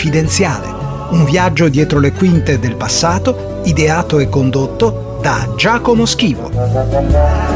Confidenziale, un viaggio dietro le quinte del passato, ideato e condotto da Giacomo Schivo.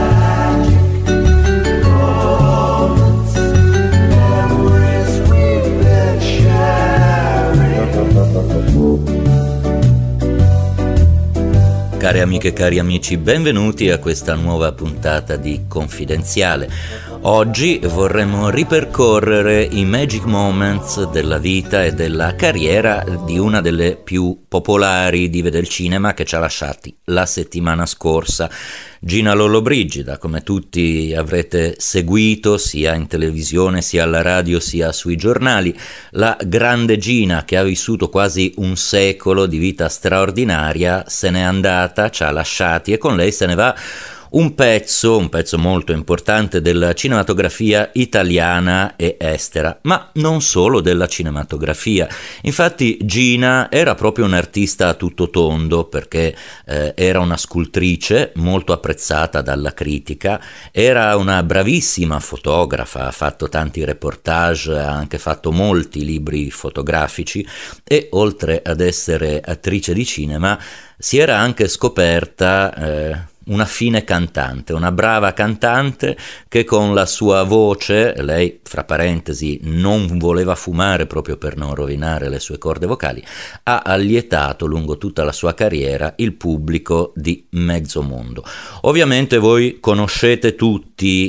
Care amiche e cari amici, benvenuti a questa nuova puntata di Confidenziale. Oggi vorremmo ripercorrere i magic moments della vita e della carriera di una delle più popolari dive del cinema che ci ha lasciati la settimana scorsa, Gina Lollobrigida. Come tutti avrete seguito sia in televisione, sia alla radio, sia sui giornali, la grande Gina, che ha vissuto quasi un secolo di vita straordinaria, se n'è andata, ci ha lasciati e con lei se ne va un pezzo molto importante della cinematografia italiana e estera, ma non solo della cinematografia. Infatti Gina era proprio un'artista a tutto tondo, perché era una scultrice molto apprezzata dalla critica, era una bravissima fotografa, ha fatto tanti reportage, ha anche fatto molti libri fotografici e oltre ad essere attrice di cinema si era anche scoperta una fine cantante, una brava cantante che con la sua voce, lei fra parentesi non voleva fumare proprio per non rovinare le sue corde vocali, ha allietato lungo tutta la sua carriera il pubblico di mezzo mondo. Ovviamente voi conoscete tutti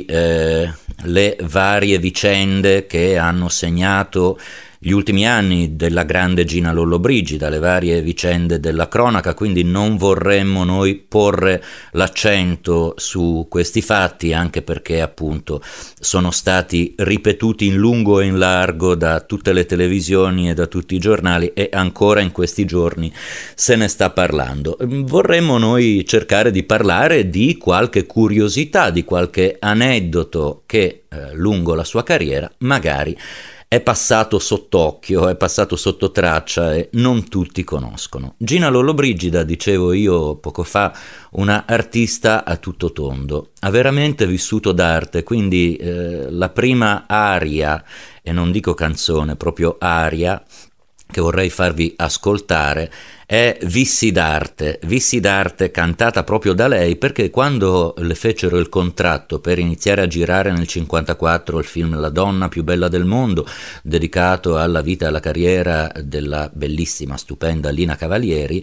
le varie vicende che hanno segnato gli ultimi anni della grande Gina Lollobrigida, le varie vicende della cronaca, quindi non vorremmo noi porre l'accento su questi fatti, anche perché appunto sono stati ripetuti in lungo e in largo da tutte le televisioni e da tutti i giornali e ancora in questi giorni se ne sta parlando. Vorremmo noi cercare di parlare di qualche curiosità, di qualche aneddoto che lungo la sua carriera magari è passato sott'occhio, è passato sotto traccia e non tutti conoscono. Gina Lollobrigida, dicevo io poco fa, una artista a tutto tondo, ha veramente vissuto d'arte, quindi la prima aria, e non dico canzone, proprio aria, che vorrei farvi ascoltare è Vissi d'arte cantata proprio da lei, perché quando le fecero il contratto per iniziare a girare nel 1954 il film La donna più bella del mondo, dedicato alla vita e alla carriera della bellissima, stupenda Lina Cavalieri,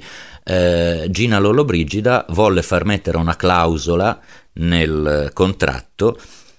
Gina Lollobrigida volle far mettere una clausola nel contratto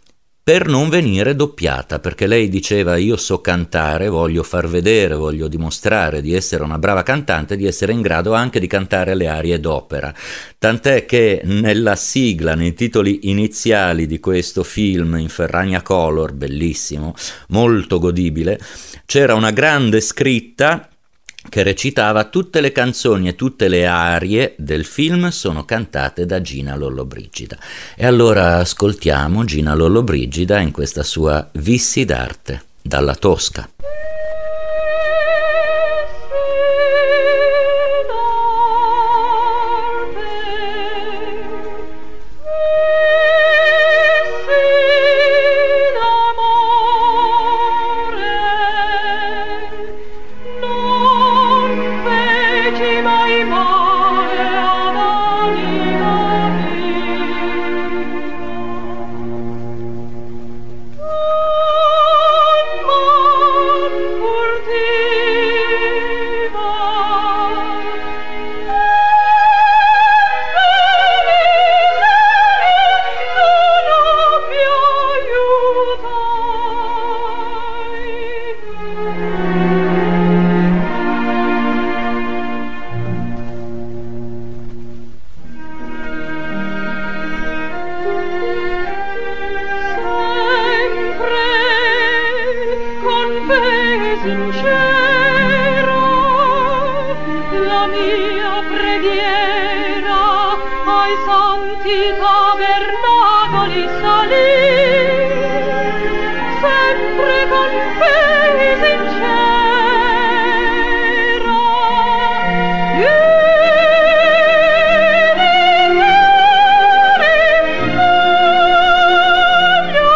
per non venire doppiata, perché lei diceva: io so cantare, voglio far vedere, voglio dimostrare di essere una brava cantante, di essere in grado anche di cantare le arie d'opera. Tant'è che nella sigla, nei titoli iniziali di questo film in Ferragna Color, bellissimo, molto godibile, c'era una grande scritta che recitava: tutte le canzoni e tutte le arie del film sono cantate da Gina Lollobrigida. E allora ascoltiamo Gina Lollobrigida in questa sua Vissi d'arte dalla Tosca.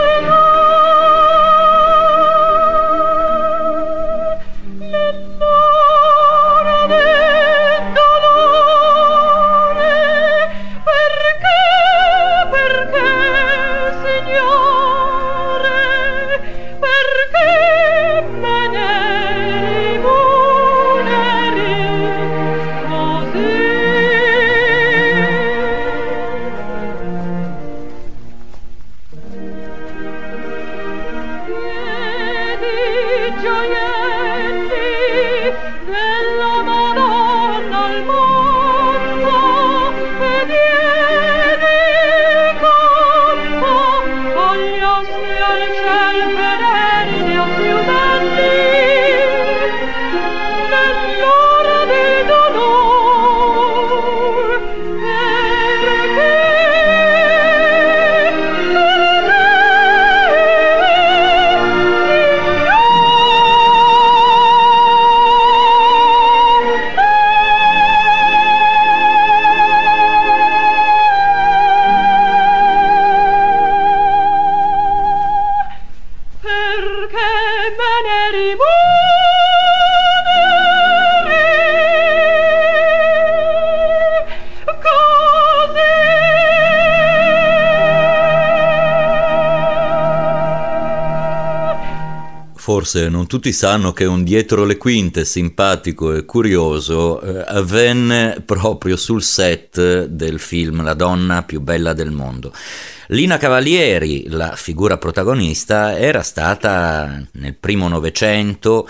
No. Forse non tutti sanno che un dietro le quinte simpatico e curioso avvenne proprio sul set del film La donna più bella del mondo. Lina Cavalieri, la figura protagonista, era stata nel primo Novecento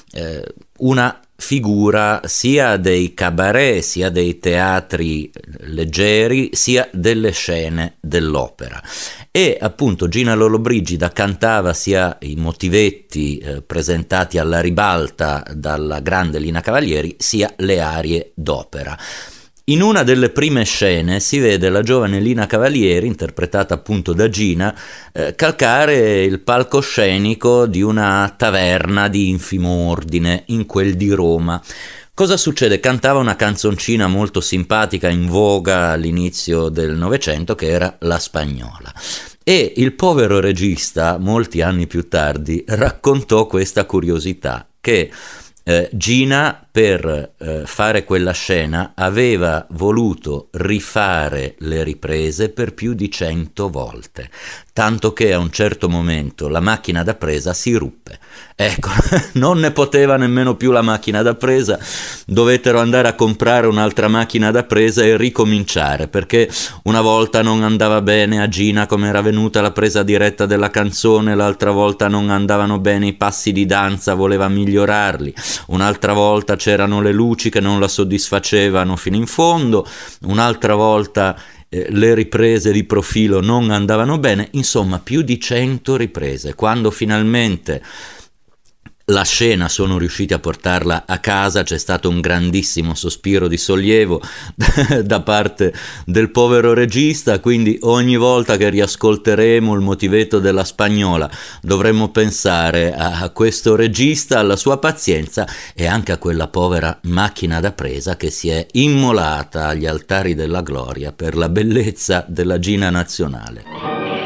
una figura sia dei cabaret, sia dei teatri leggeri, sia delle scene dell'opera. E appunto Gina Lollobrigida cantava sia i motivetti presentati alla ribalta dalla grande Lina Cavalieri, sia le arie d'opera. In una delle prime scene si vede la giovane Lina Cavalieri, interpretata appunto da Gina, calcare il palcoscenico di una taverna di infimo ordine, in quel di Roma. Cosa succede? Cantava una canzoncina molto simpatica in voga all'inizio del Novecento, che era La Spagnola. E il povero regista, molti anni più tardi, raccontò questa curiosità, che Gina per fare quella scena aveva voluto rifare le riprese per più di 100 volte, tanto che a un certo momento la macchina da presa si ruppe. Ecco, non ne poteva nemmeno più la macchina da presa, dovettero andare a comprare un'altra macchina da presa e ricominciare, perché una volta non andava bene a Gina come era venuta la presa diretta della canzone, l'altra volta non andavano bene i passi di danza, voleva migliorarli, un'altra volta c'erano le luci che non la soddisfacevano fino in fondo, un'altra volta le riprese di profilo non andavano bene, insomma più di 100 riprese. Quando finalmente la scena sono riusciti a portarla a casa, c'è stato un grandissimo sospiro di sollievo da parte del povero regista, quindi ogni volta che riascolteremo il motivetto della Spagnola dovremmo pensare a questo regista, alla sua pazienza e anche a quella povera macchina da presa che si è immolata agli altari della gloria per la bellezza della Gina nazionale.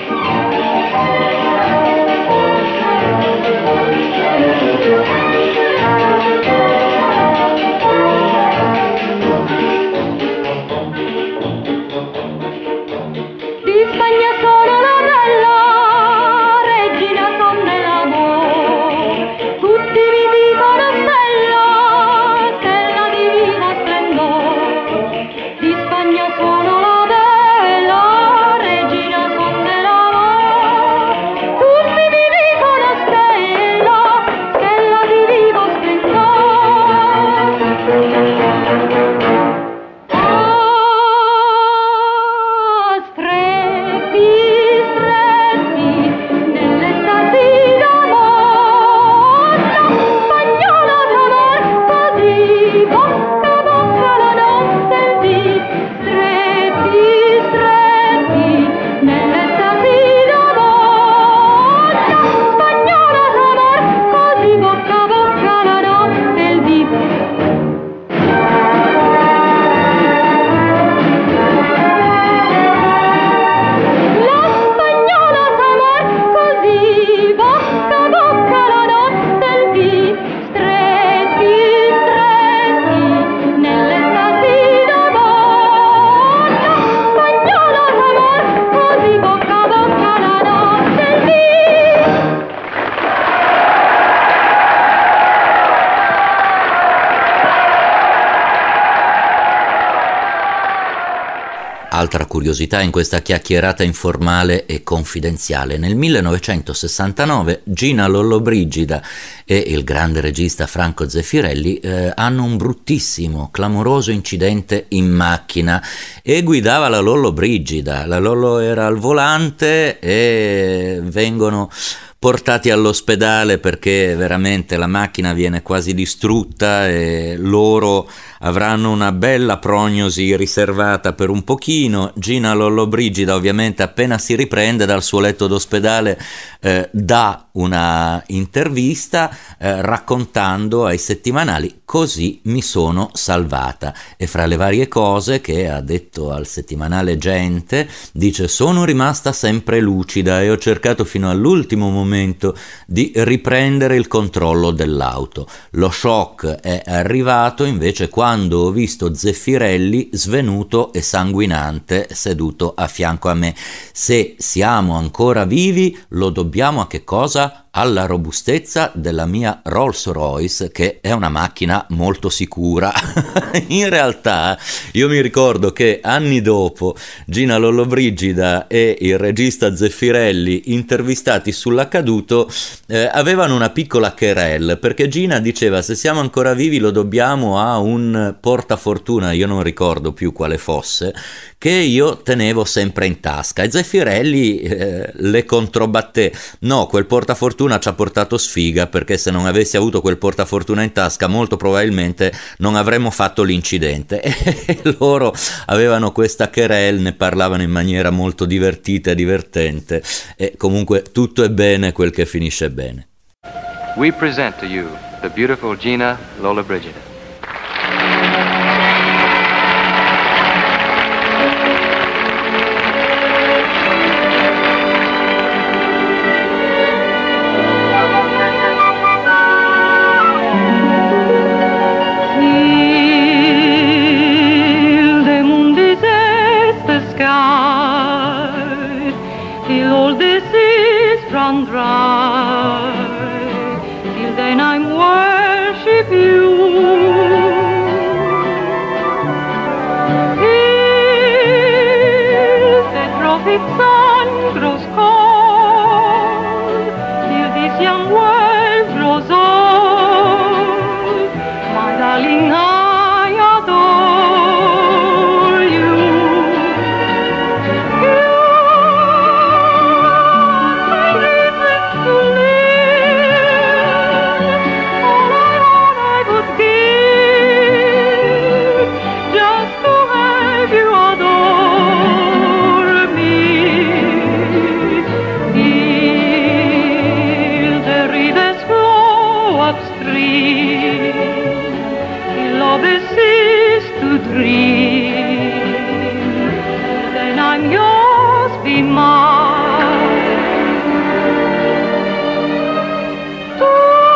Altra curiosità in questa chiacchierata informale e confidenziale: nel 1969 Gina Lollobrigida e il grande regista Franco Zeffirelli hanno un bruttissimo, clamoroso incidente in macchina e guidava la Lollobrigida. La Lollo era al volante e vengono portati all'ospedale perché veramente la macchina viene quasi distrutta e loro avranno una bella prognosi riservata per un pochino. Gina Lollobrigida ovviamente appena si riprende dal suo letto d'ospedale dà una intervista raccontando ai settimanali: così mi sono salvata. E fra le varie cose che ha detto al settimanale Gente dice: sono rimasta sempre lucida e ho cercato fino all'ultimo momento di riprendere il controllo dell'auto. Lo shock è arrivato invece quando ho visto Zeffirelli svenuto e sanguinante seduto a fianco a me. Se siamo ancora vivi lo dobbiamo a che cosa? alla robustezza della mia Rolls-Royce, che è una macchina molto sicura. In realtà io mi ricordo che anni dopo Gina Lollobrigida e il regista Zeffirelli, intervistati sull'accaduto, avevano una piccola querelle, perché Gina diceva: se siamo ancora vivi lo dobbiamo a un portafortuna, io non ricordo più quale fosse, che io tenevo sempre in tasca, e Zeffirelli le controbatté: no, quel portafortuna ci ha portato sfiga, perché se non avessi avuto quel portafortuna in tasca molto probabilmente non avremmo fatto l'incidente. E loro avevano questa querelle, ne parlavano in maniera molto divertita e divertente, e comunque tutto è bene quel che finisce bene. We present to you the beautiful Gina Lollobrigida. Till then I'm worship you. Till the trophic sun grows cold, till this young world grows old, my darling, I adore you. Then I'm yours, be mine. Tu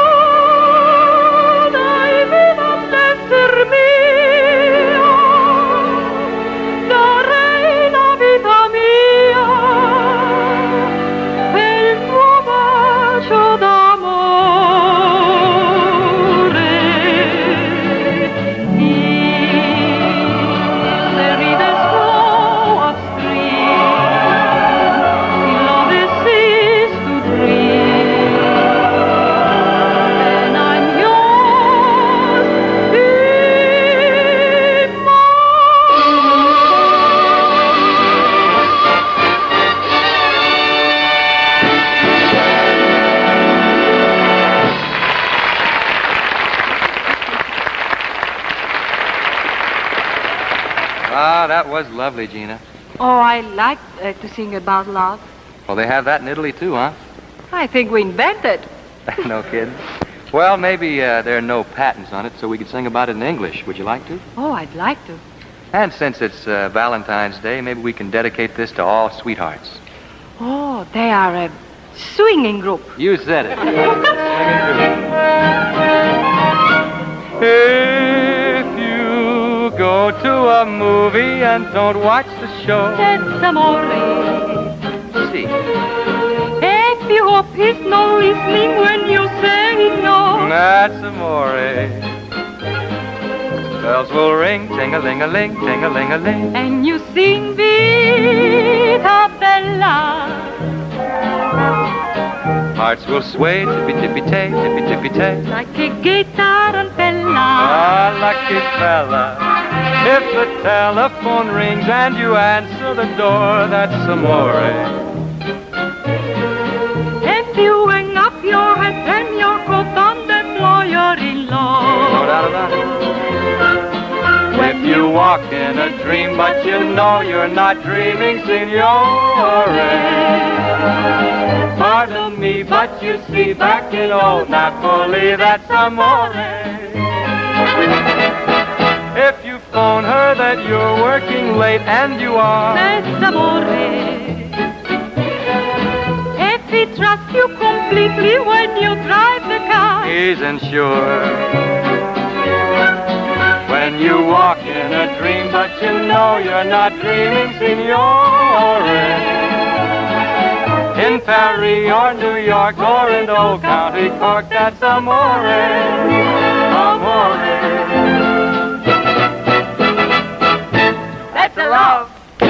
dai vita all'esser mio, darei la vita mia per il tuo bacio d'amore. Ah, that was lovely, Gina. Oh, I like to sing about love. Well, they have that in Italy, too, huh? I think we invented. No kidding. Well, maybe there are no patents on it, so we could sing about it in English. Would you like to? Oh, I'd like to. And since it's Valentine's Day, maybe we can dedicate this to all sweethearts. Oh, they are a swinging group. You said it. If you go to a movie and don't watch the show, That's amore. see, If you hope he's not listening when you say no, that's amore. Bells will ring, ting-a-ling-a-ling, ting-a-ling-a-ling. and you sing Vita Bella, Hearts will sway, tippy-tippy-tay, tippy-tippy-tay. like a gay tarantella. Ah, lucky fella. If the telephone rings and you answer the door, that's amore. If you hang up your hat and your coat on that lawyer-in-law, No doubt about it. If you walk in a dream, but you know you're not dreaming, signore. Pardon me, but you see, back in old Napoli, that's amore. If you phone her that you're working late, and you are, that's amore. If he trusts you completely when you drive the car, he's insured. When you walk in a dream, but you know you're not dreaming, signore. in Paris or New York or in Old County Cork, that's amore, amore. That's love.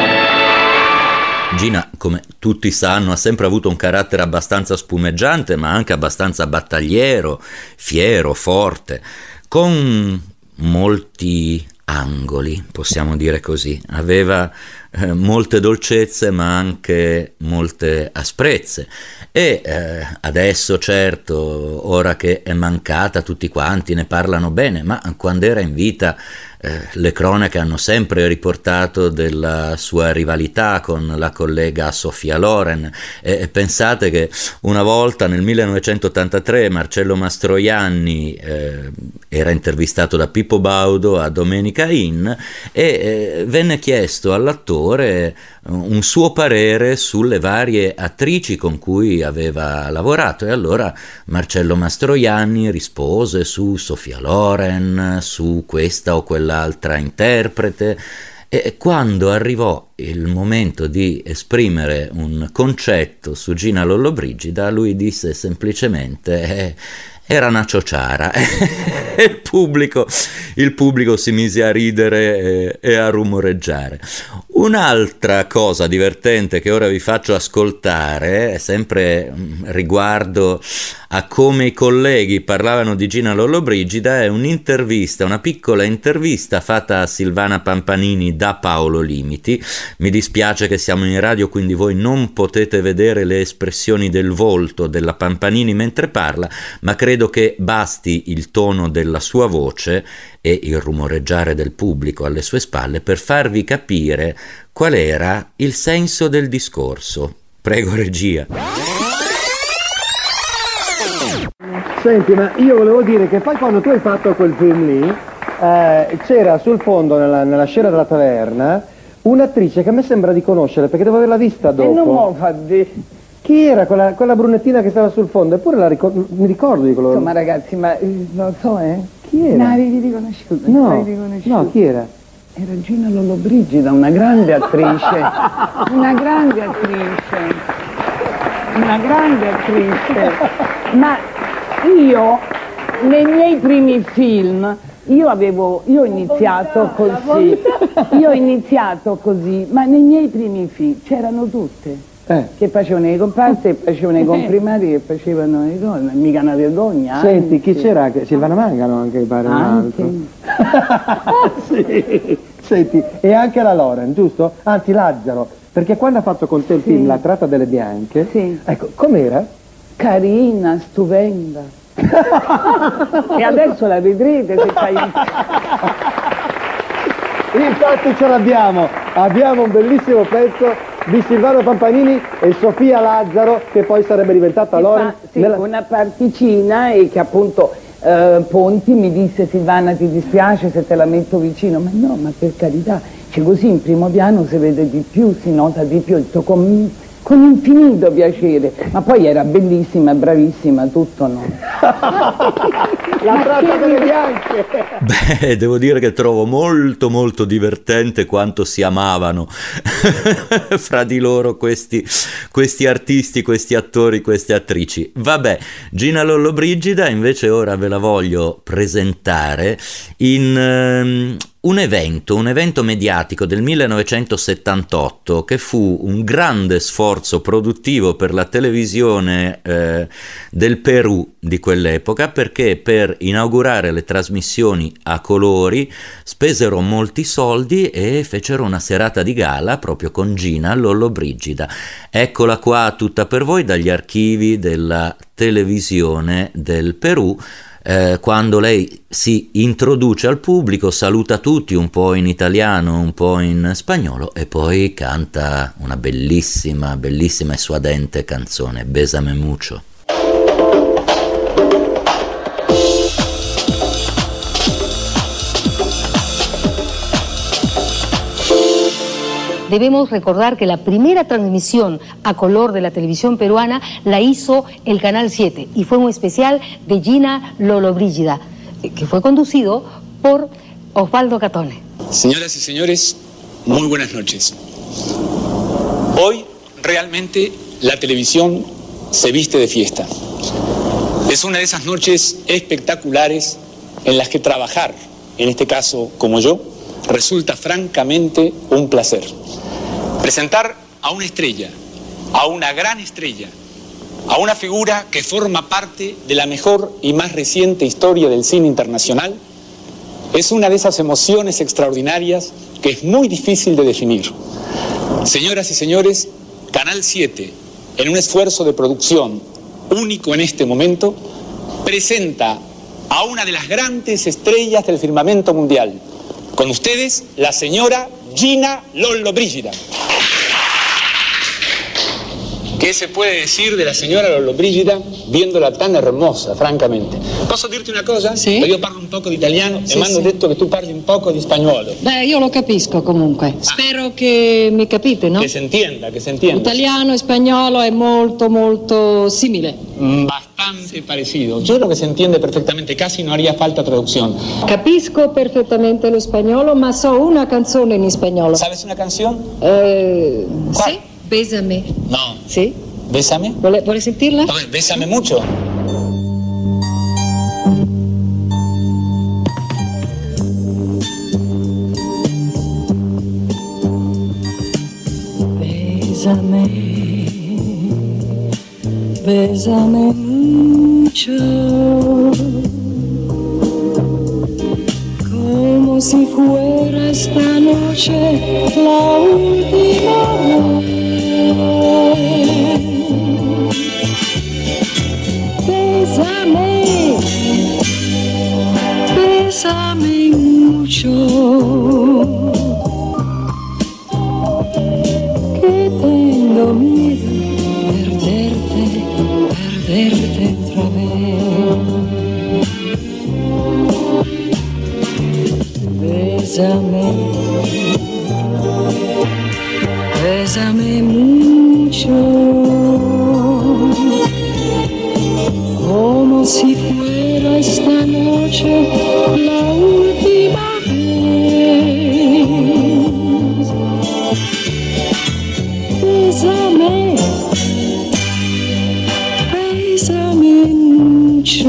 Gina, come tutti sanno, ha sempre avuto un carattere abbastanza spumeggiante, ma anche abbastanza battagliero, fiero, forte, con molti angoli, possiamo dire così. Aveva molte dolcezze, ma anche molte asprezze. E adesso, certo, ora che è mancata, tutti quanti ne parlano bene, ma quando era in vita le cronache hanno sempre riportato della sua rivalità con la collega Sophia Loren. Pensate che una volta nel 1983 Marcello Mastroianni era intervistato da Pippo Baudo a Domenica Inn e venne chiesto all'attore un suo parere sulle varie attrici con cui aveva lavorato, e allora Marcello Mastroianni rispose su Sophia Loren, su questa o quell'altra interprete, e quando arrivò il momento di esprimere un concetto su Gina Lollobrigida, lui disse semplicemente era una ciociara. Il pubblico si mise a ridere e a rumoreggiare. Un'altra cosa divertente che ora vi faccio ascoltare, sempre riguardo a come i colleghi parlavano di Gina Lollobrigida, è un'intervista, una piccola intervista fatta a Silvana Pampanini da Paolo Limiti. Mi dispiace che siamo in radio, quindi voi non potete vedere le espressioni del volto della Pampanini mentre parla, ma credo che basti il tono della sua voce e il rumoreggiare del pubblico alle sue spalle per farvi capire qual era il senso del discorso. Prego, regia. Senti, ma io volevo dire che poi quando tu hai fatto quel film lì, c'era sul fondo, nella scena della taverna, un'attrice che a me sembra di conoscere, perché devo averla vista dopo. E non mo fa di... Chi era quella brunettina che stava sul fondo? Eppure mi ricordo di quello. Insomma, ragazzi, ma non so, Chi era? Non avevi riconosciuto? No, chi era? Era Gina Lollobrigida, una grande attrice. Una grande attrice. Una grande attrice. Ma io, nei miei primi film, io ho iniziato così, ma nei miei primi film c'erano tutte. Che facevano i comparse, facevano i comprimari, che facevano le cose, mica una vergogna. Senti, chi c'era? Silvana Mangano anche, mi pare, un altro. Sì. Senti, e anche la Loren, giusto? Anzi, Lazzaro, perché quando ha fatto con te il film La tratta delle bianche, ecco, com'era? Carina, stupenda. E adesso la vedrete se fai... Infatti ce l'abbiamo, abbiamo un bellissimo pezzo di Silvano Pampanini e Sofia Lazzaro, che poi sarebbe diventata Loren. Una particina, e che appunto Ponti mi disse: Silvana, ti dispiace se te la metto vicino? Ma no, ma per carità, così in primo piano si vede di più, si nota di più, con infinito piacere. Ma poi era bellissima, bravissima, tutto, no? La tratta delle bianche! Beh, devo dire che trovo molto molto divertente quanto si amavano fra di loro questi artisti, questi attori, queste attrici. Vabbè, Gina Lollobrigida invece ora ve la voglio presentare in un evento mediatico del 1978 che fu un grande sforzo produttivo per la televisione del Perù di quell'epoca, perché per inaugurare le trasmissioni a colori spesero molti soldi e fecero una serata di gala proprio con Gina Lollobrigida. Eccola qua tutta per voi dagli archivi della televisione del Perù. Quando lei si introduce al pubblico, saluta tutti un po' in italiano, un po' in spagnolo, e poi canta una bellissima, bellissima e suadente canzone, Bésame mucho. Debemos recordar que la primera transmisión a color de la televisión peruana la hizo el Canal 7 y fue un especial de Gina Lollobrigida, que fue conducido por Osvaldo Catone. Señoras y señores, muy buenas noches. Hoy realmente la televisión se viste de fiesta. Es una de esas noches espectaculares en las que trabajar, en este caso como yo, resulta francamente un placer. Presentar a una estrella, a una gran estrella, a una figura que forma parte de la mejor y más reciente historia del cine internacional, es una de esas emociones extraordinarias que es muy difícil de definir. Señoras y señores, Canal 7, en un esfuerzo de producción único en este momento, presenta a una de las grandes estrellas del firmamento mundial. Con ustedes, la señora Gina Lollobrigida. ¿Qué se puede decir de la señora Lollobrigida viéndola tan hermosa, francamente? Posso dirti una cosa? Sì. Io parlo un poco di italiano Sì, e mi hanno sì. detto che tu parli un poco di spagnolo. Beh, io lo capisco comunque. Spero che mi capite, no? Che si entienda, che si entienda. Italiano e spagnolo è molto, molto simile. Bastante parecido. Yo creo que se entiende perfectamente, casi no haría falta traducción. Capisco perfettamente lo spagnolo, ma so una canzone in spagnolo. ¿Sabes una canción? Sì? Bésame. No. Sì? ¿Bésame? Vuole sentirla? A ver, bésame mucho. Bésame, bésame mucho, como si fuera esta noche la última vez. Bésame, bésame mucho, que tengo miedo perderte otra vez. Bésame, bésame mucho, como si fuera esta noche la última vez. Bésame, bésame mucho,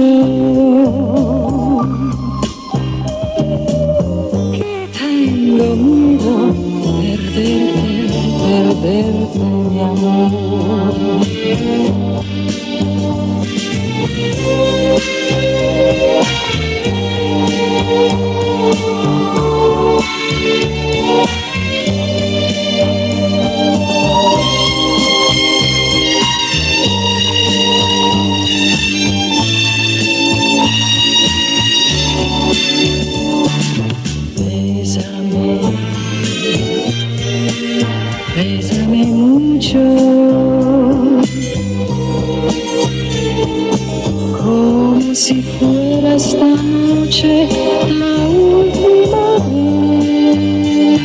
que tengo miedo perderte mi amor. Bésame, bésame mucho, como si fuera esta noche la última vez.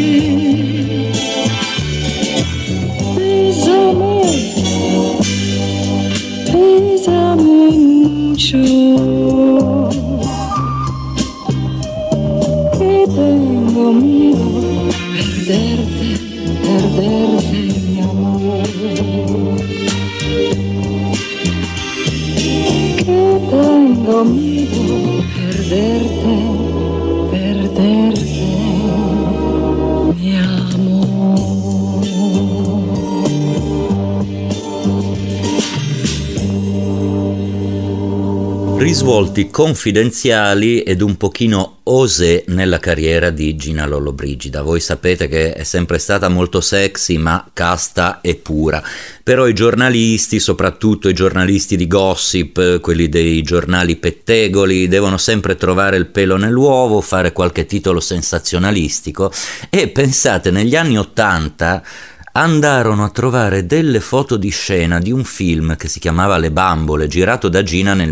Bésame, bésame mucho, que tengo miedo perderte mi amor. Que tengo miedo perderte mi amor. Risvolti confidenziali ed un pochino osé nella carriera di Gina Lollobrigida. Voi sapete che è sempre stata molto sexy, ma casta e pura. Però i giornalisti, soprattutto i giornalisti di gossip, quelli dei giornali pettegoli, devono sempre trovare il pelo nell'uovo, fare qualche titolo sensazionalistico, e pensate, negli anni '80 andarono a trovare delle foto di scena di un film che si chiamava Le bambole, girato da Gina nel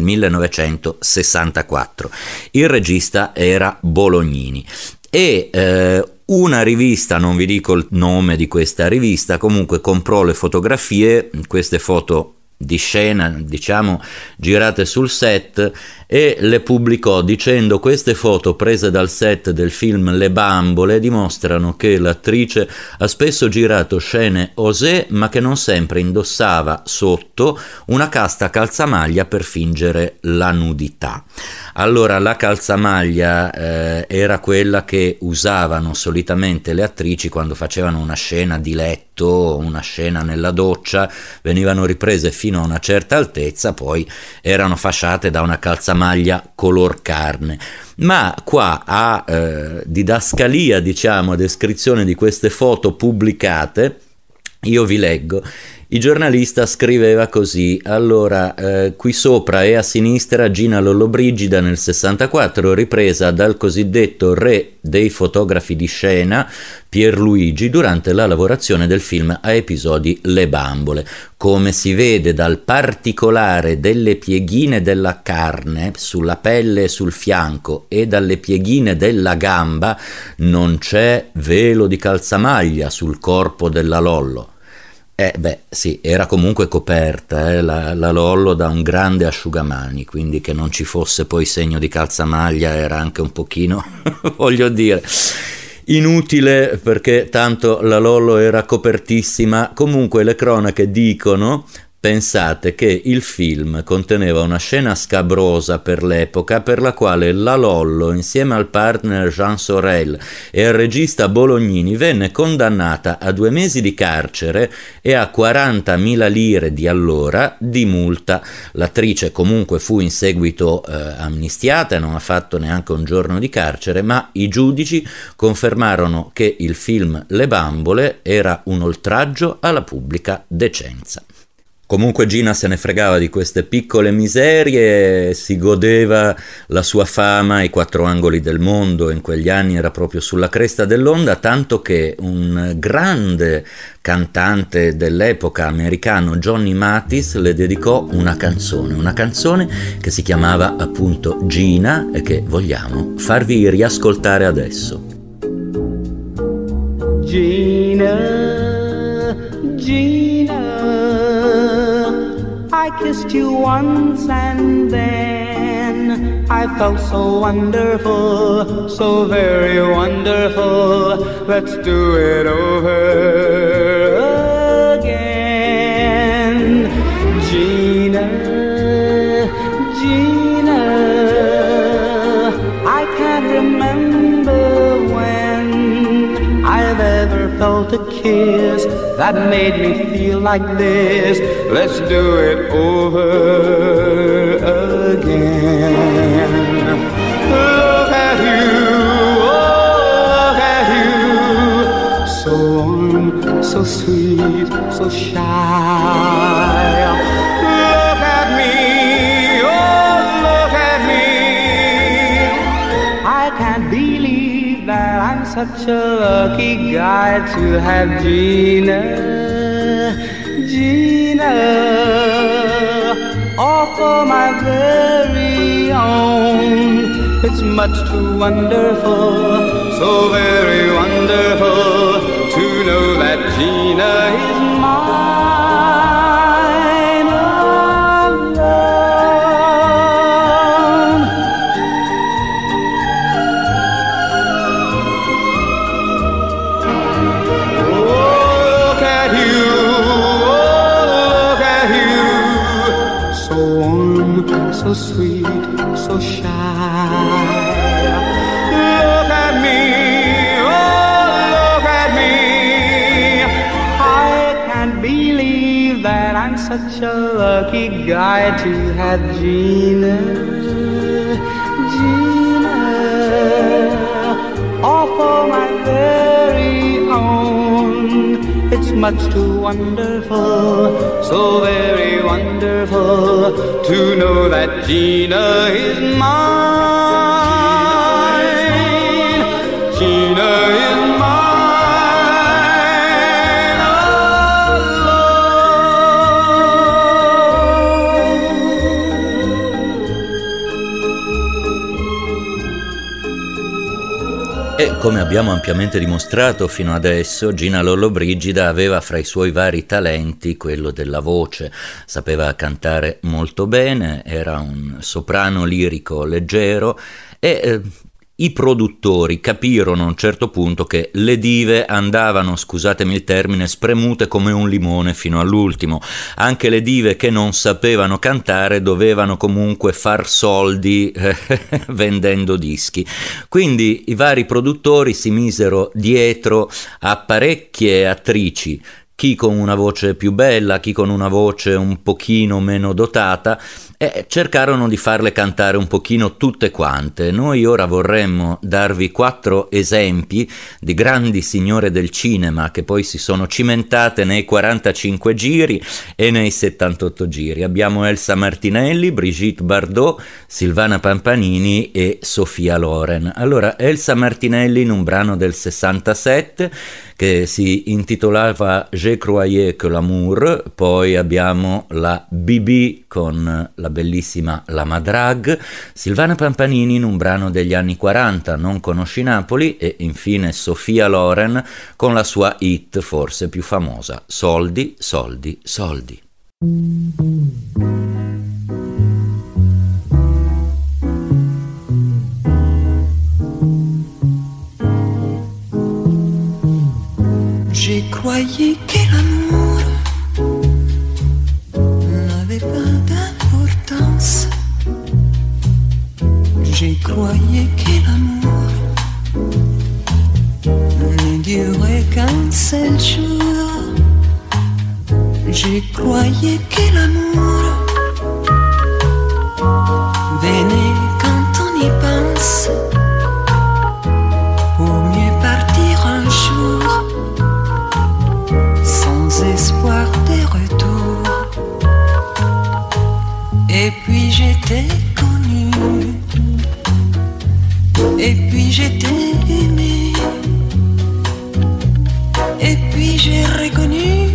1964. Il regista era Bolognini e una rivista, non vi dico il nome di questa rivista, comunque comprò le fotografie, queste foto di scena, diciamo, girate sul set, e le pubblicò dicendo: queste foto prese dal set del film Le bambole dimostrano che l'attrice ha spesso girato scene osé, ma che non sempre indossava sotto una casta calzamaglia per fingere la nudità. Allora, la calzamaglia era quella che usavano solitamente le attrici quando facevano una scena di letto, una scena nella doccia, venivano riprese fino a una certa altezza, poi erano fasciate da una calzamaglia color carne. Ma qua a didascalia, diciamo, a descrizione di queste foto pubblicate, io vi leggo. Il giornalista scriveva così: allora, qui sopra e a sinistra Gina Lollobrigida nel 64, ripresa dal cosiddetto re dei fotografi di scena Pierluigi durante la lavorazione del film a episodi Le bambole. Come si vede dal particolare delle pieghine della carne sulla pelle e sul fianco e dalle pieghine della gamba, non c'è velo di calzamaglia sul corpo della Lollo. Sì, era comunque coperta la Lollo da un grande asciugamani, quindi che non ci fosse poi segno di calzamaglia era anche un pochino, voglio dire, inutile, perché tanto la Lollo era copertissima. Comunque le cronache dicono: pensate che il film conteneva una scena scabrosa per l'epoca, per la quale la Lollo, insieme al partner Jean Sorel e al regista Bolognini, venne condannata a 2 mesi di carcere e a 40.000 lire di allora di multa. L'attrice comunque fu in seguito amnistiata e non ha fatto neanche un giorno di carcere, ma i giudici confermarono che il film Le bambole era un oltraggio alla pubblica decenza. Comunque Gina se ne fregava di queste piccole miserie, si godeva la sua fama ai 4 angoli del mondo, in quegli anni era proprio sulla cresta dell'onda, tanto che un grande cantante dell'epoca americano, Johnny Mathis, le dedicò una canzone che si chiamava appunto Gina e che vogliamo farvi riascoltare adesso. Gina, Gina, I kissed you once and then I felt so wonderful, so very wonderful. Let's do it over again. Gina, Gina, I can't remember when I've ever felt a kiss that made me feel like this. Let's do it over again. Look at you, oh, look at you, so warm, so sweet, so shy. Look at me, oh, look at me. I can't believe that I'm such a lucky guy to have Gina. Gina, all for my very own. It's much too wonderful, so very wonderful to know that Gina is mine alone. Oh, look at you. So sweet, so shy. Look at me, oh, look at me. I can't believe that I'm such a lucky guy to have Gina. Gina, all for my very own. It's much too wonderful, so very wonderful to know that Gina is mine. Gina is mine alone. E come abbiamo ampiamente dimostrato fino adesso, Gina Lollobrigida aveva fra i suoi vari talenti quello della voce. Sapeva cantare molto bene, era un soprano lirico leggero e i produttori capirono a un certo punto che le dive andavano, scusatemi il termine, spremute come un limone fino all'ultimo. Anche le dive che non sapevano cantare dovevano comunque far soldi vendendo dischi. Quindi i vari produttori si misero dietro a parecchie attrici, chi con una voce più bella, chi con una voce un pochino meno dotata, e cercarono di farle cantare un pochino tutte quante. Noi ora vorremmo darvi 4 esempi di grandi signore del cinema che poi si sono cimentate nei 45 giri e nei 78 giri. Abbiamo Elsa Martinelli, Brigitte Bardot, Silvana Pampanini e Sophia Loren. Allora, Elsa Martinelli in un brano del 67 che si intitolava Je croyais que l'amour, poi abbiamo la Bibi con la bellissima La Madrague, Silvana Pampanini in un brano degli anni 40, Non conosci Napoli, e infine Sophia Loren con la sua hit forse più famosa, Soldi, soldi, soldi. J'ai croyé que l'amour n'avait pas d'importance. J'ai croyé que l'amour ne durait qu'un seul jour. J'ai croyé que l'amour venait quand on y pense, pour mieux partir un jour sans espoir de retour. Et puis j'étais connue, et puis j'étais aimée, et puis j'ai reconnu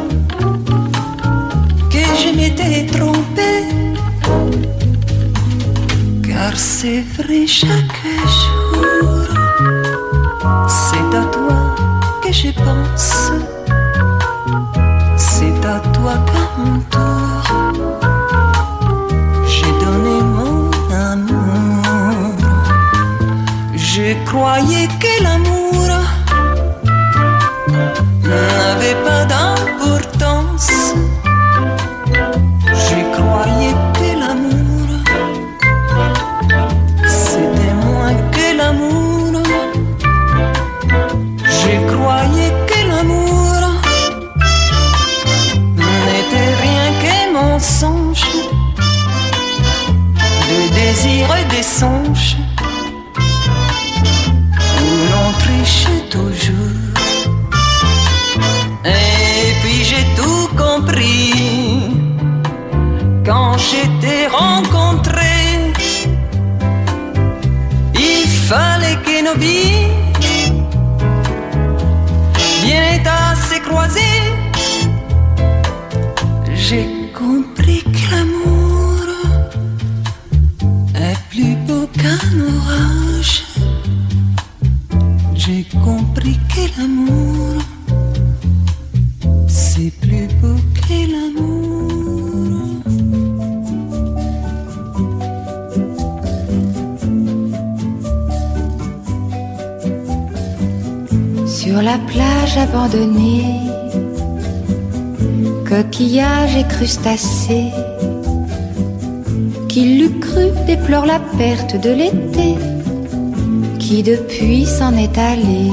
que je m'étais trompée. Car c'est vrai, chaque jour c'est à toi que je pense, c'est à toi qu'à mon tour j'ai donné mon amour. Je croyais que l'amour n'avait pas d'importance. Je croyais que l'amour c'était moins que l'amour. Je croyais que l'amour n'était rien que mensonge, de désir et des songes où l'on triche toujours. Et puis j'ai tout compris quand je t'ai rencontré. Il fallait que nos vies viennent à se croiser. J'ai compris que l'amour est plus beau qu'un orage. J'ai compris que l'amour c'est plus beau que l'amour. Sur la plage abandonnée, coquillages et crustacés, qui l'eût cru déplore la perte de l'été, qui depuis s'en est allé.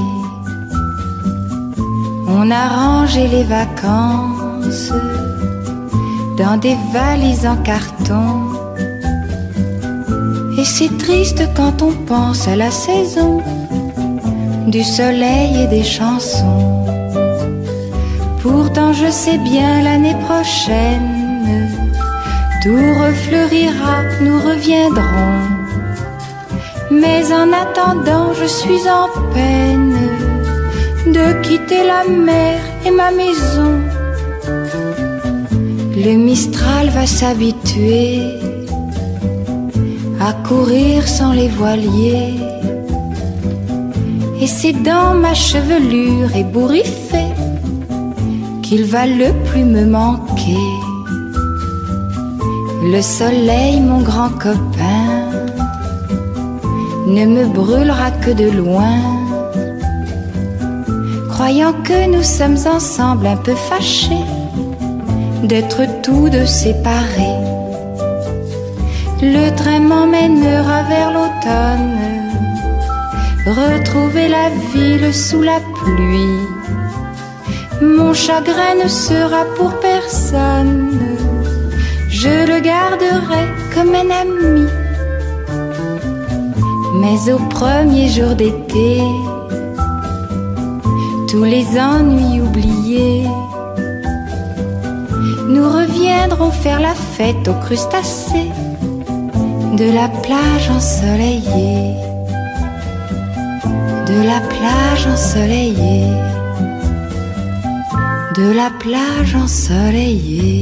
On a rangé les vacances dans des valises en carton, et c'est triste quand on pense à la saison du soleil et des chansons. Pourtant je sais bien l'année prochaine tout refleurira, nous reviendrons. Mais en attendant je suis en peine de quitter la mer et ma maison. Le Mistral va s'habituer à courir sans les voiliers, c'est dans ma chevelure ébouriffée qu'il va le plus me manquer. Le soleil, mon grand copain, ne me brûlera que de loin, croyant que nous sommes ensemble un peu fâchés d'être tous deux séparés. Le train m'emmènera vers l'automne, retrouver la ville sous la pluie. Mon chagrin ne sera pour personne, je le garderai comme un ami. Mais au premier jour d'été, tous les ennuis oubliés, nous reviendrons faire la fête aux crustacés de la plage ensoleillée, de la plage ensoleillée, de la plage ensoleillée.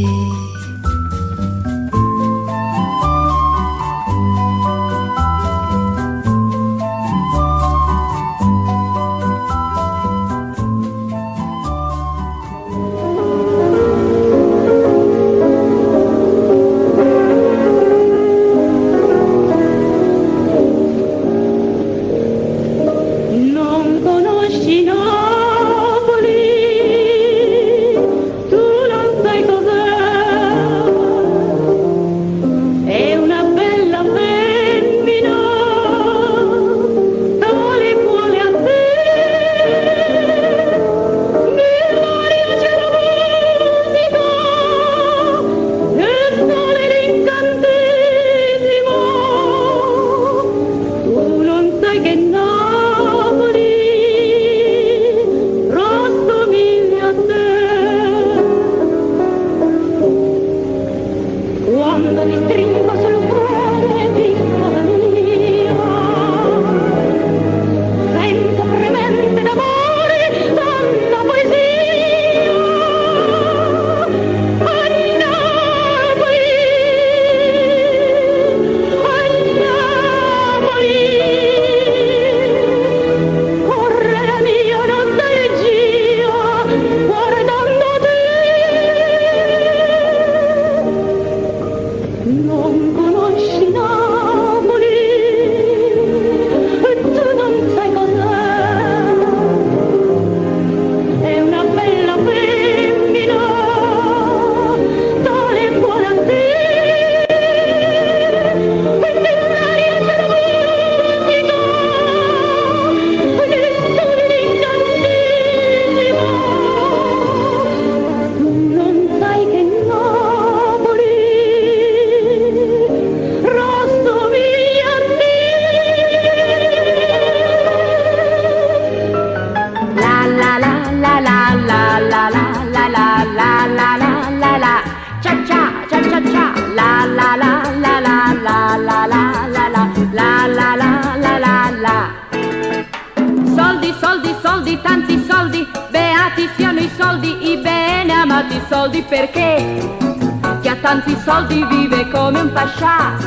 Soldi perché chi ha tanti soldi vive come un pascià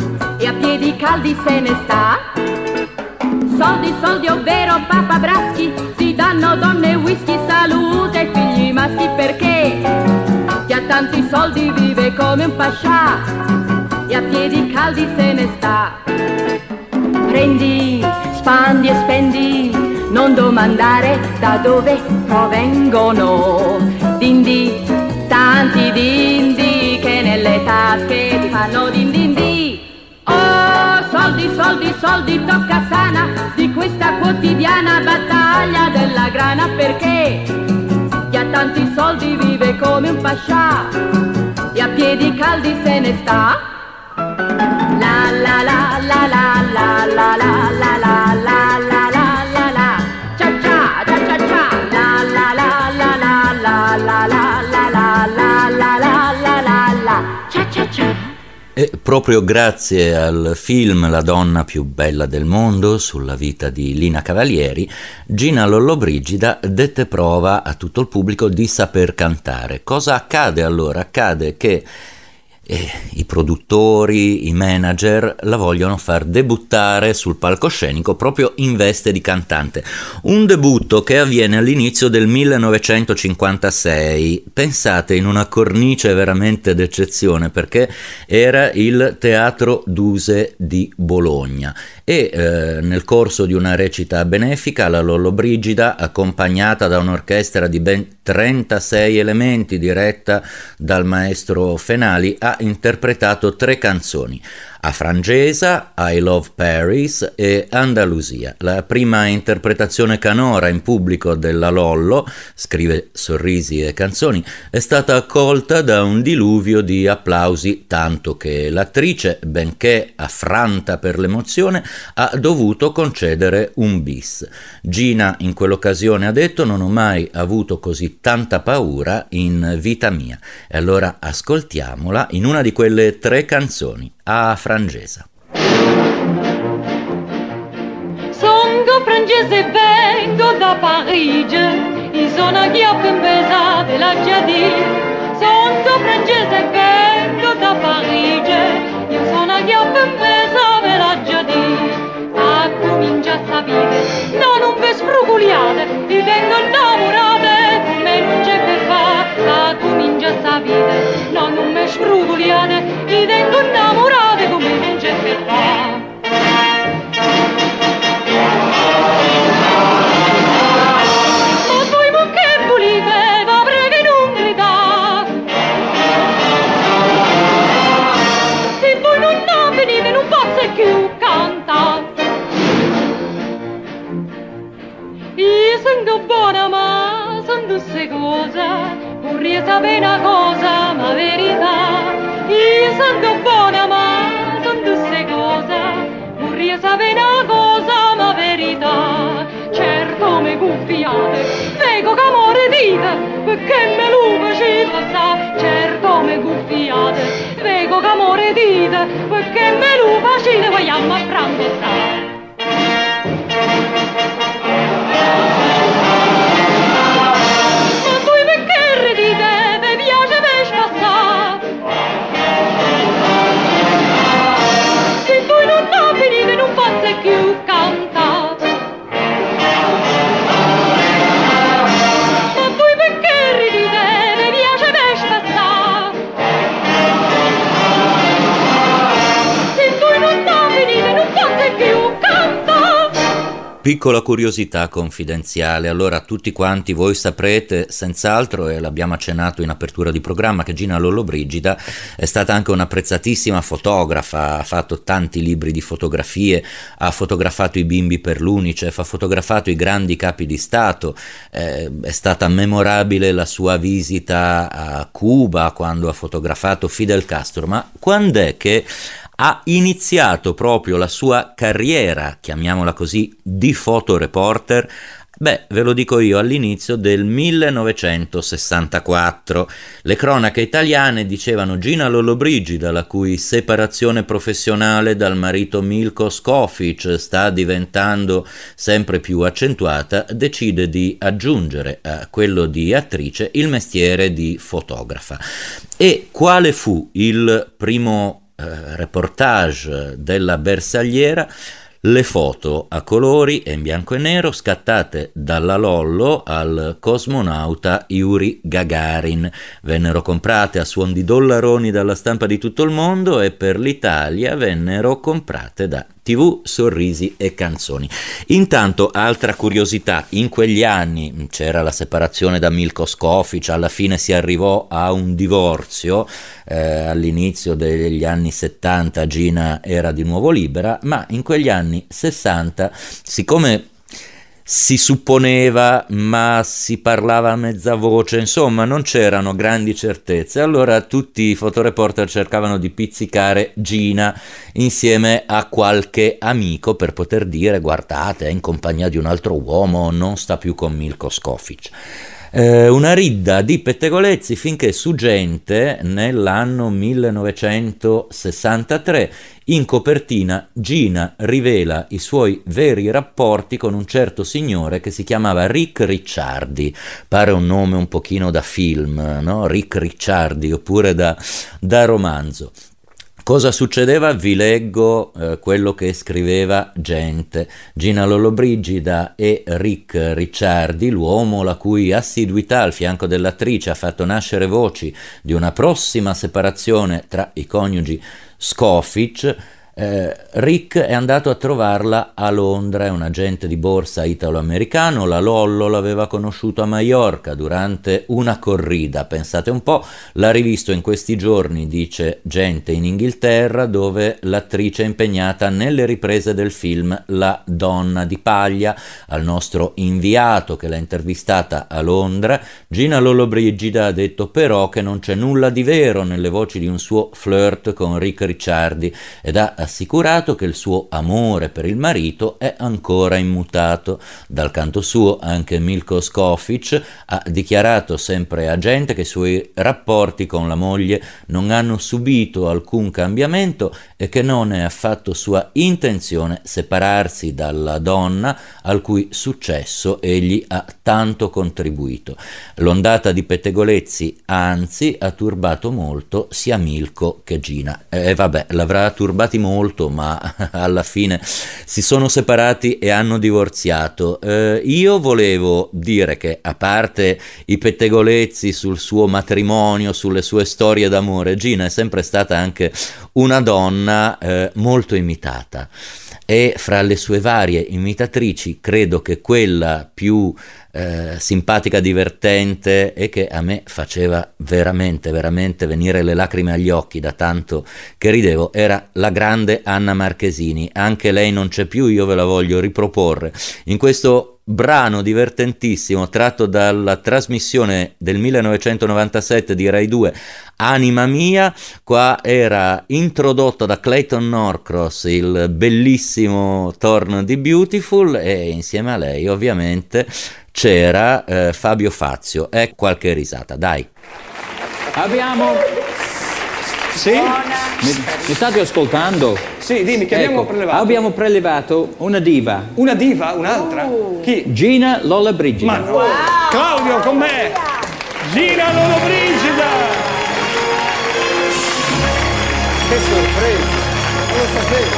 e a piedi caldi se ne sta. Soldi, soldi, ovvero papabraschi, si danno donne, whisky, salute e figli maschi perché chi ha tanti soldi vive come un pascià e a piedi caldi se ne sta. Prendi, spandi e spendi, non domandare da dove provengono. Dindi, tanti dindi che nelle tasche ti fanno din din di. Oh, soldi, soldi, soldi, tocca sana di questa quotidiana battaglia della grana perché chi ha tanti soldi vive come un pascià e a piedi caldi se ne sta. La la la la la la la la la la la la la la cha cha cha cha cha la la la la la la la la la la la la la la la cha cha cha. E proprio grazie al film La donna più bella del mondo sulla vita di Lina Cavalieri, Gina Lollobrigida dette prova a tutto il pubblico di saper cantare. Cosa accade allora? Accade che e i produttori, i manager la vogliono far debuttare sul palcoscenico proprio in veste di cantante. Un debutto che avviene all'inizio del 1956, pensate, in una cornice veramente d'eccezione, perché era il Teatro Duse di Bologna e nel corso di una recita benefica la Lollobrigida, accompagnata da un'orchestra di ben 36 elementi diretta dal maestro Fenali, ha interpretato 3 canzoni: Afrangesa, I Love Paris e Andalusia. La prima interpretazione canora in pubblico della Lollo, scrive Sorrisi e Canzoni, è stata accolta da un diluvio di applausi, tanto che l'attrice, benché affranta per l'emozione, ha dovuto concedere un bis. Gina in quell'occasione ha detto: non ho mai avuto così tanta paura in vita mia. E allora ascoltiamola in una di quelle 3 canzoni, Afrangesa. Songo frangese, vengo da Parigi, in zona Ghiappembesa della Giadì. Songo frangese, vengo da Parigi, in zona Ghiappembesa della Giadì. A cominciare a vivere, non ve sfruguliate, vi vengo innamorate, come non c'è per fare. A cominciare a vivere, non me sfruguliate, vi vengo innamorate, come non c'è per fare. Ma voi che volete, va breve non gridate. Se voi non venite, non posso più cantare. Io sono buona ma sono dusse cose, vorrei sapere una cosa ma verità. Io sono buona ma sono dusse cose, vorrei sapere una cosa ma verità. Certo me guffiate, vengo che amore dite, perché me lo ci passa. Certo me guffiate, vengo che amore dite, perché me lo facite, vogliamo a Franco. Più cantate. Ma voi perché ridite? Mi piace per spazzare. Se voi non venite non fate più cantare. Piccola curiosità confidenziale, allora tutti quanti voi saprete senz'altro, e l'abbiamo accennato in apertura di programma, che Gina Lollobrigida è stata anche un'apprezzatissima fotografa, ha fatto tanti libri di fotografie, ha fotografato i bimbi per l'Unicef, ha fotografato i grandi capi di Stato, è stata memorabile la sua visita a Cuba quando ha fotografato Fidel Castro. Ma quando è che ha iniziato proprio la sua carriera, chiamiamola così, di fotoreporter? Beh, ve lo dico io, all'inizio del 1964. Le cronache italiane dicevano: Gina Lollobrigida, la cui separazione professionale dal marito Milko Skofic sta diventando sempre più accentuata, decide di aggiungere a quello di attrice il mestiere di fotografa. E quale fu il primo reportage della bersagliera? Le foto a colori e in bianco e nero scattate dalla Lollo al cosmonauta Yuri Gagarin. Vennero comprate a suon di dollaroni dalla stampa di tutto il mondo e per l'Italia vennero comprate da TV, Sorrisi e Canzoni. Intanto, altra curiosità, in quegli anni c'era la separazione da Milko Skofic, alla fine si arrivò a un divorzio, all'inizio degli anni 70 Gina era di nuovo libera, ma in quegli anni 60, siccome si supponeva ma si parlava a mezza voce, insomma non c'erano grandi certezze, allora tutti i fotoreporter cercavano di pizzicare Gina insieme a qualche amico per poter dire: guardate, è in compagnia di un altro uomo, non sta più con Milko Skofic. Una ridda di pettegolezzi finché su Gente, nell'anno 1963, in copertina Gina rivela i suoi veri rapporti con un certo signore che si chiamava Rick Ricciardi. Pare un nome un pochino da film, no? Rick Ricciardi, oppure da romanzo. Cosa succedeva? Vi leggo quello che scriveva Gente. Gina Lollobrigida e Rick Ricciardi, l'uomo la cui assiduità al fianco dell'attrice ha fatto nascere voci di una prossima separazione tra i coniugi Scofic. Rick è andato a trovarla a Londra, è un agente di borsa italo-americano. La Lollo l'aveva conosciuto a Maiorca durante una corrida, pensate un po'. L'ha rivisto in questi giorni, dice Gente, in Inghilterra, dove l'attrice è impegnata nelle riprese del film La donna di paglia. Al nostro inviato che l'ha intervistata a Londra, Gina Lollobrigida ha detto però che non c'è nulla di vero nelle voci di un suo flirt con Rick Ricciardi, ed ha assicurato che il suo amore per il marito è ancora immutato. Dal canto suo anche Milko Scofic ha dichiarato sempre a Gente che i suoi rapporti con la moglie non hanno subito alcun cambiamento e che non è affatto sua intenzione separarsi dalla donna al cui successo egli ha tanto contribuito. L'ondata di pettegolezzi anzi ha turbato molto sia Milko che Gina. Vabbè, l'avrà turbati molto, ma alla fine si sono separati e hanno divorziato. Io volevo dire che, a parte i pettegolezzi sul suo matrimonio, sulle sue storie d'amore, Gina è sempre stata anche una donna molto imitata, e fra le sue varie imitatrici credo che quella più simpatica, divertente e che a me faceva veramente venire le lacrime agli occhi da tanto che ridevo era la grande Anna Marchesini. Anche lei non c'è più, io ve la voglio riproporre in questo brano divertentissimo tratto dalla trasmissione del 1997 di Rai 2, Anima mia. Qua era introdotto da Clayton Norcross il bellissimo Torn di Beautiful, e insieme a lei ovviamente c'era Fabio Fazio. Qualche risata, dai. Abbiamo... Sì? Mi state ascoltando? Sì, dimmi, che abbiamo prelevato? Abbiamo prelevato una diva. Una diva? Un'altra? Chi? Gina Lollobrigida. Ma wow. Claudio, con me! Gina Lollobrigida! Che sorpresa! Non lo sapevo!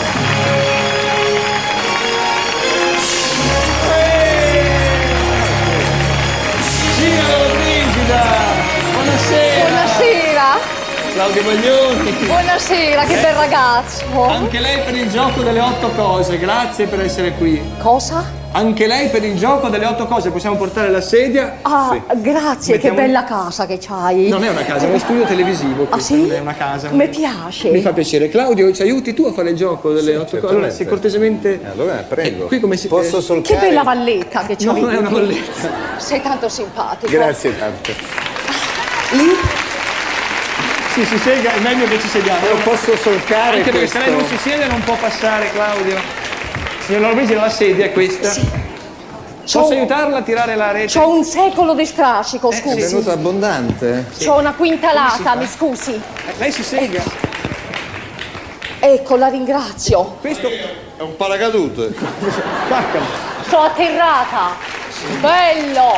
Gina Lollobrigida! Buonasera! Buonasera! Claudio Baglioni! Buonasera, che bel ragazzo! Anche lei per il gioco delle 8 cose, grazie per essere qui. Cosa? Anche lei per il gioco delle 8 cose, possiamo portare la sedia? Ah, sì. Grazie, Mettiamo... che bella casa che c'hai. Non è una casa, è uno studio televisivo. Ah sì? Non è una casa. Mi piace. Mi fa piacere. Claudio, ci aiuti tu a fare il gioco delle 8 cose? Allora, se cortesemente... Allora, prego. Qui come si... Posso solcare? Che bella valletta che c'hai. Non è una valletta. Sei tanto simpatico. Grazie tanto. Lì? Sì, si sega, è meglio che ci sediamo. Non posso solcare. Anche perché questo... se lei non si siede non può passare, Claudio. Signor Lollobrigida, la sedia è questa. Sì. Posso aiutarla a tirare la rete? C'ho un secolo di strascico, scusi. È venuto abbondante. Sì. C'ho una quintalata, mi scusi. Lei si sega. Ecco, la ringrazio. Questo è un paracadute. Sono atterrata. Bello!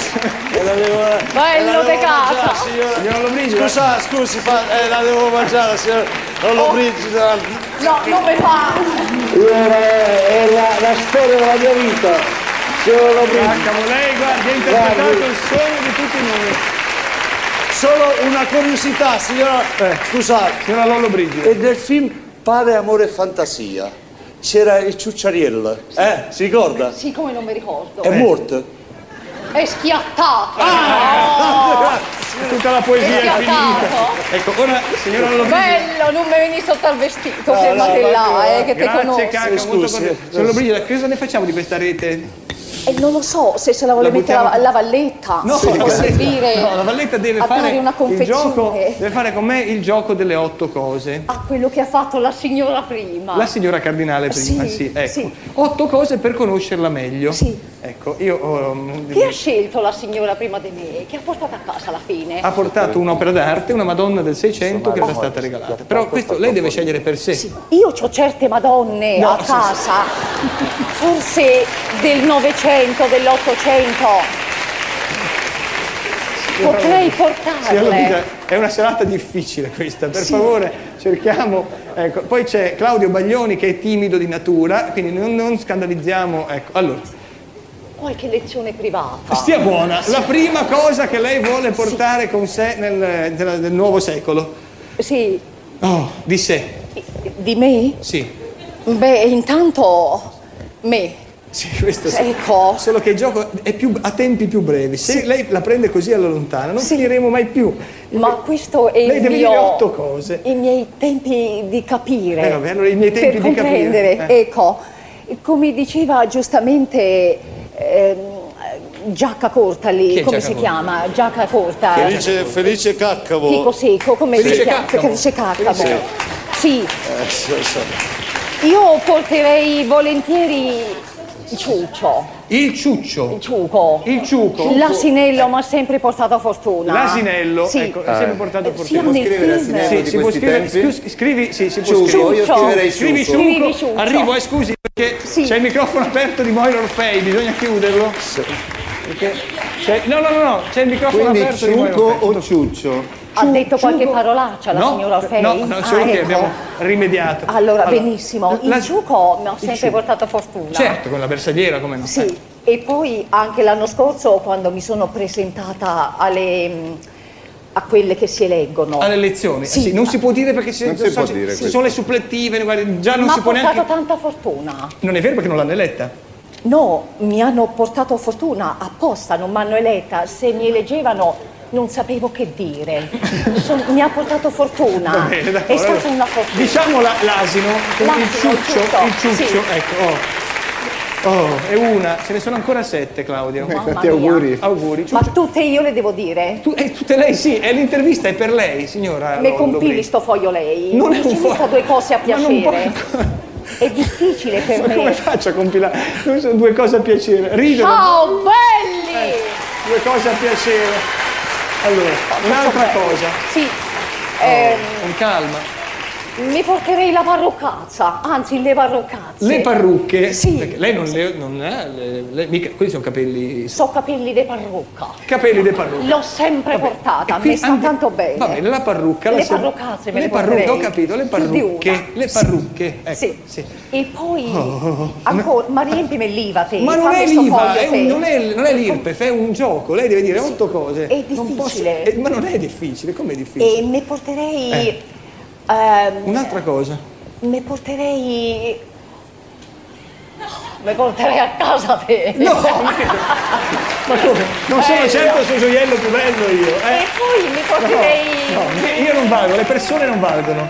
Bello di casa! Signor Lollobrigida. Scusi, la devo mangiare, signor Lollobrigida. No, non mi fa! È la storia della mia vita. Signor Lollobrigida. Lei guardi, ha interpretato il sogno di tutti noi. Solo una curiosità, signora. Scusate. Signora Lollobrigida. E del film Padre, Amore e Fantasia c'era il Ciucciariello, si ricorda? Sì, come non mi ricordo. È morto? È schiattato! Tutta la poesia è finita. Ecco, ora, signora Lollobrigida. Bello, non mi veni sotto al vestito, fermate là, che te conosco. Grazie, Cacca, molto cordiale. Signora Lollobrigida, cosa ne facciamo di questa rete? non lo so se la vuole mettere la valletta. No, può servire. No, la valletta deve a fare dare una il confezione. gioco, deve fare con me il gioco delle 8 cose. A quello che ha fatto la signora prima. La signora Cardinale prima, sì, ecco. Sì. 8 cose per conoscerla meglio. Sì. Ecco, io... Che ha scelto la signora prima di me? Che ha portato a casa alla fine? Ha portato un'opera d'arte, una Madonna del 600 che era stata regalata. Però questo lei deve scegliere per sé. Sì. Io ho certe Madonne a casa, forse del 900, dell'800. Potrei portarle. È una serata difficile questa, per favore cerchiamo. Ecco. Poi c'è Claudio Baglioni che è timido di natura, quindi non scandalizziamo. Ecco. Allora, qualche lezione privata. stia buona, la prima cosa che lei vuole portare con sé nel nuovo secolo. Sì. Oh, di sé. Di me? Sì. Beh, intanto me. Sì, questo sì. Ecco. Solo che il gioco è a tempi più brevi. Se lei la prende così alla lontana, non finiremo mai più. Ma questo è lei deve dire 8 cose. I miei tempi di capire. Vabbè, allora i miei tempi per di comprendere. capire. Ecco, come diceva giustamente Giacca Corta lì, come si chiama? Giacca Corta. Felice Caccavo. Fico secco, come si chiama? Felice Caccavo. Sì. Io porterei volentieri Ciuccio. Il ciuccio. Il ciuco. Il ciuco. L'asinello mi ha sempre portato fortuna. L'asinello, sì. ecco, ha sempre portato fortuna. Si può scrivere l'asinello si può scrivere. Scrivi, sì, si può Ciuco, scrivere. io scriverei Scrivi ciuco. Arrivo, scusi, perché c'è il microfono aperto di Moira Orfei, bisogna chiuderlo. Perché no, c'è il microfono aperto di Moira Orfei. Ciuco o ciuccio? Ha detto qualche parolaccia la signora Orfei? No, solo che ecco. abbiamo rimediato. Allora, benissimo. Il ciuco mi ha sempre portato fortuna. Certo, con la bersagliera, come no? Sì, e poi anche l'anno scorso quando mi sono presentata a quelle che si eleggono. Alle elezioni? Sì. Non si può dire perché non si può dire sono le supplettive, già non si può neanche... Ma ha portato tanta fortuna. Non è vero perché non l'hanno eletta? No, mi hanno portato fortuna apposta, non mi hanno eletta. Se mi eleggevano non sapevo che dire. Mi ha portato fortuna. Va bene, è stata una fortuna. Diciamo l'asino, il ciuccio, sì. Ecco. Oh, è una, ce ne sono ancora 7, Claudio. Tanti auguri. Auguri. Ma tutte io le devo dire? Tutte lei sì, e l'intervista è per lei, signora. Me compili sto foglio lei. Non è un foglio. Ci mica 2 cose a piacere. È difficile per me. Come faccio a compilare? Non sono 2 cose a piacere. Ridono. Ciao belli! 2 cose a piacere. Allora, un'altra cosa. Sì. Con calma. Mi porterei la parruccazza, anzi le parruccazze. Le parrucche? Sì. Perché lei non ha mica, quelli sono capelli... So capelli di parrucca. Capelli di parrucca. L'ho sempre portata, mi sta tanto bene. Va bene, la parrucca... Le parruccazze me le parrucche, ho capito, le parrucche. Le parrucche, ecco. Sì. E poi, ancora, ma riempimi l'IVA te. Ma non è l'IVA, non è l'IRPEF, è un gioco. Lei deve dire 8 cose. È difficile. Ma non è difficile, com'è difficile? E ne porterei... Un'altra cosa. Mi porterei a casa te. No, ma come? Non sono certo il suo gioiello più bello io. E poi mi porterei... No, io non valgo, le persone non valgono.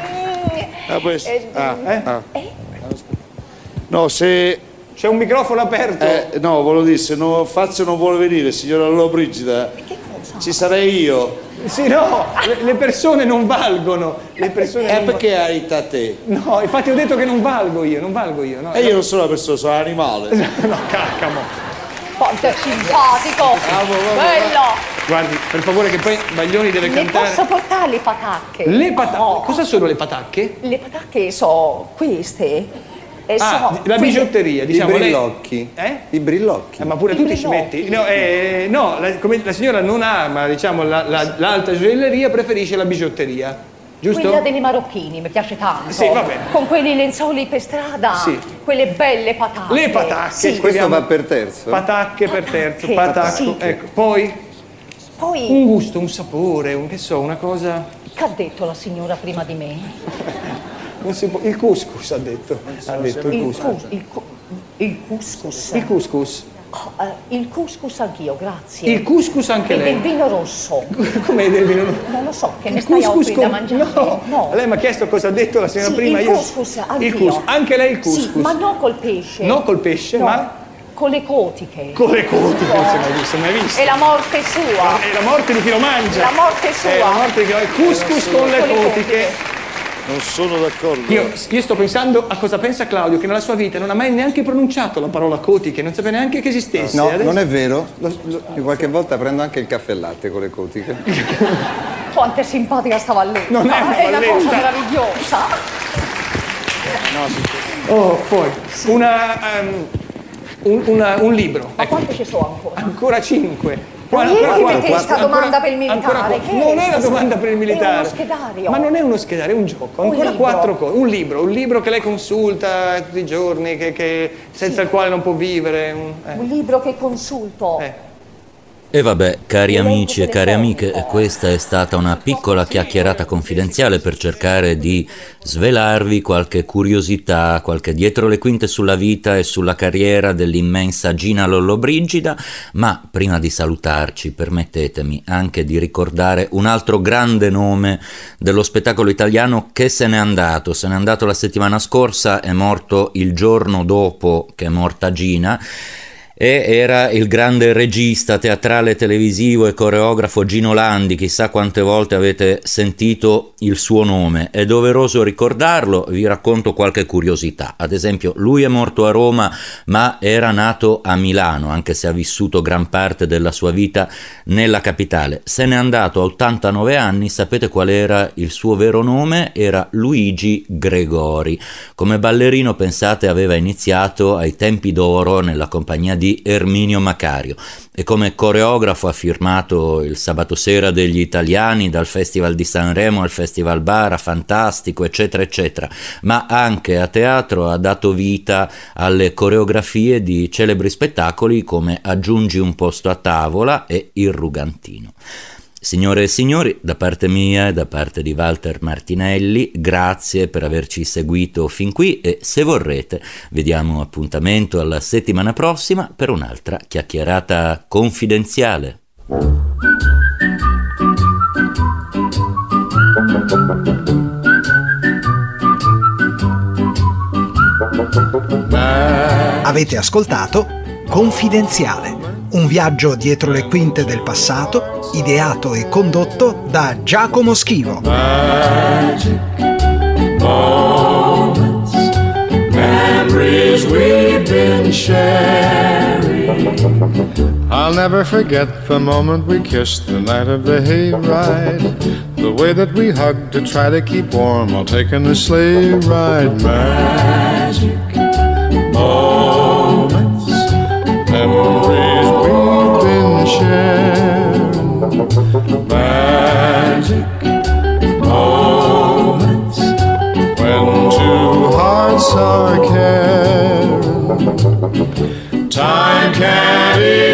No, se... C'è un microfono aperto. No, volevo dire, se Fazio non vuole venire, signora Lollobrigida, ci sarei io. Sì, no, le persone non valgono. Le persone perché hai a te? No, infatti ho detto che non valgo io. No, io non sono una persona, sono un animale. No, caccamo. Quanto è simpatico. Bello. Guardi, per favore, che poi Baglioni deve cantare. Ne posso portare le patacche? Le patacche? Cosa sono le patacche? Le patacche sono queste. La bigiotteria, diciamo. I brillocchi. I brillocchi. Ma pure tu ti ci metti? No, come la signora non ama, diciamo, l'alta gioielleria, preferisce la bigiotteria. Giusto? Quella dei marocchini, mi piace tanto. Sì, va bene. Con quelli lenzuoli per strada, quelle belle patacche. Le patacche. Sì. Questo va per terzo. Patacche per terzo, patacco. Sì. Ecco, poi un gusto, un sapore, una cosa... Che ha detto la signora prima di me? Non si può. Il couscous ha detto. Il couscous. Il couscous. Il couscous. Il couscous anch'io, grazie. Il couscous anche lei. E del vino rosso. Com'è del vino rosso? Non lo so, che ne stai offrendo da mangiare. No. Lei mi ha chiesto cosa ha detto la signora prima. Il couscous, anch'io. Anche lei il couscous. Sì, ma non col pesce. Non col pesce, ma... con le cotiche. Con le cotiche, non si è mai visto. E la morte sua. E la morte di chi lo mangia. La morte sua. La morte di chi lo mangia. Couscous con le cotiche. Non sono d'accordo. Io sto pensando a cosa pensa Claudio, che nella sua vita non ha mai neanche pronunciato la parola cotiche, non sapeva neanche che esistesse. No, adesso... non è vero. Io qualche volta prendo anche il caffè e latte con le cotiche. Quanto è simpatica sta Valletta. Non è una cosa meravigliosa. Oh, poi un libro. Ma quante ci sono ancora? Ancora 5. Questa domanda per il militare. Non è una domanda per il militare. È uno schedario. Ma non è uno schedario, è un gioco. Ancora 4 cose. Un libro che lei consulta tutti i giorni, senza il quale non può vivere. Un libro che consulto. E vabbè, cari amici e care amiche, questa è stata una piccola chiacchierata confidenziale per cercare di svelarvi qualche curiosità, qualche dietro le quinte sulla vita e sulla carriera dell'immensa Gina Lollobrigida, ma prima di salutarci permettetemi anche di ricordare un altro grande nome dello spettacolo italiano che se n'è andato la settimana scorsa, è morto il giorno dopo che è morta Gina. E era il grande regista teatrale, televisivo e coreografo Gino Landi. Chissà quante volte avete sentito il suo nome, è doveroso ricordarlo. Vi racconto qualche curiosità. Ad esempio, lui è morto a Roma ma era nato a Milano, anche se ha vissuto gran parte della sua vita nella capitale. Se n'è andato a 89 anni, sapete qual era il suo vero nome? Era Luigi Gregori. Come ballerino, pensate, aveva iniziato ai tempi d'oro nella compagnia di Erminio Macario e come coreografo ha firmato il Sabato Sera degli Italiani, dal Festival di Sanremo al Festival Bar, a Fantastico, eccetera eccetera, ma anche a teatro ha dato vita alle coreografie di celebri spettacoli come Aggiungi un posto a tavola e Il Rugantino. Signore e signori, da parte mia e da parte di Walter Martinelli, grazie per averci seguito fin qui e se vorrete vi diamo appuntamento alla settimana prossima per un'altra chiacchierata confidenziale. Avete ascoltato Confidenziale, un viaggio dietro le quinte del passato, ideato e condotto da Giacomo Schivo. Magic moments, memories we've been sharing. I'll never forget the moment we kissed the night of the hayride. The way that we hugged to try to keep warm while taking the sleigh ride. Magic moments, memories we've been sharing. Magic moments when two hearts are caring. Time can't